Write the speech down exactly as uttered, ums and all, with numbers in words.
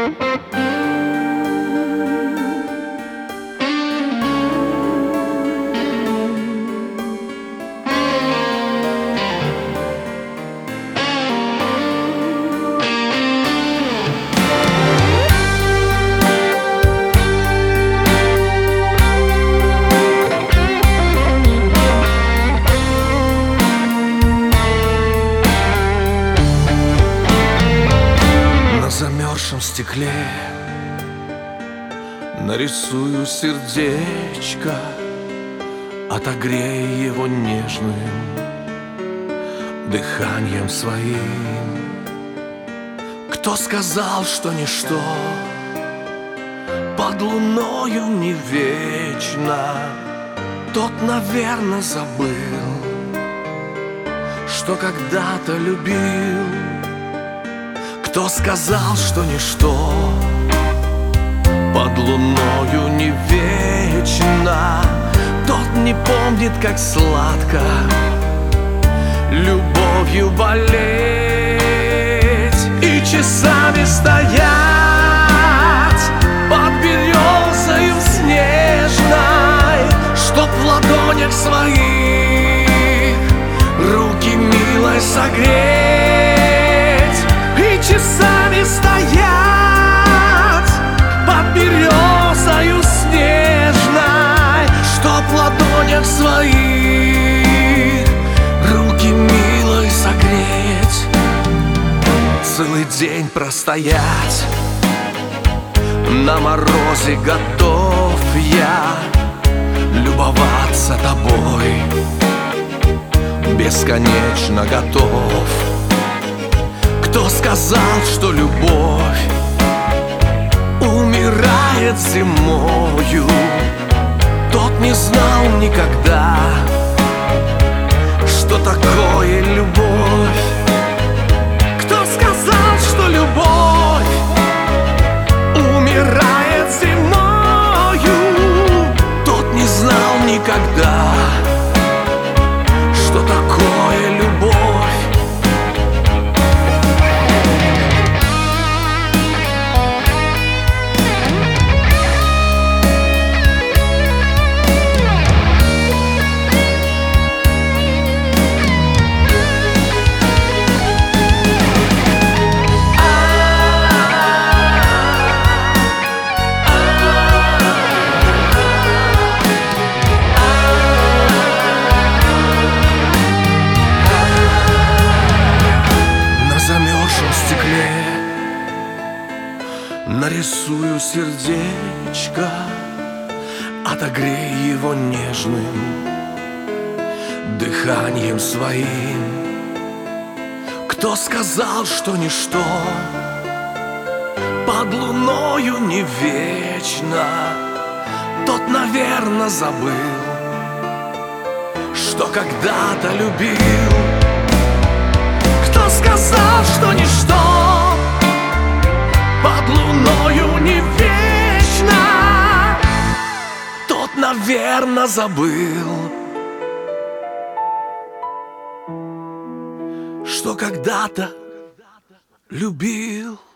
В стекле нарисую сердечко, отогрей его нежным дыханием своим. Кто сказал, что ничто под луною не вечно, тот, наверно, забыл, что когда-то любил. Кто сказал, что ничто под луною не вечно, тот не помнит, как сладко любовью болеть и часами стоять под березою снежной, чтоб в ладонях своих руки милой согреть. Часами стоять под березою снежной, чтоб в ладонях своих руки милой согреть. Целый день простоять на морозе готов я любоваться тобой, бесконечно готов. Кто сказал, что любовь умирает зимою, тот не знал никогда, что такое любовь. Кто сказал, что любовь умирает зимою, тот не знал никогда, что такое любовь. Нарисую сердечко, отогрей его нежным дыханием своим. Кто сказал, что ничто под луною не вечно, тот, наверно, забыл, что когда-то любил. Кто сказал, что ничто под луною не вечно, тот, наверно, забыл, что когда-то любил.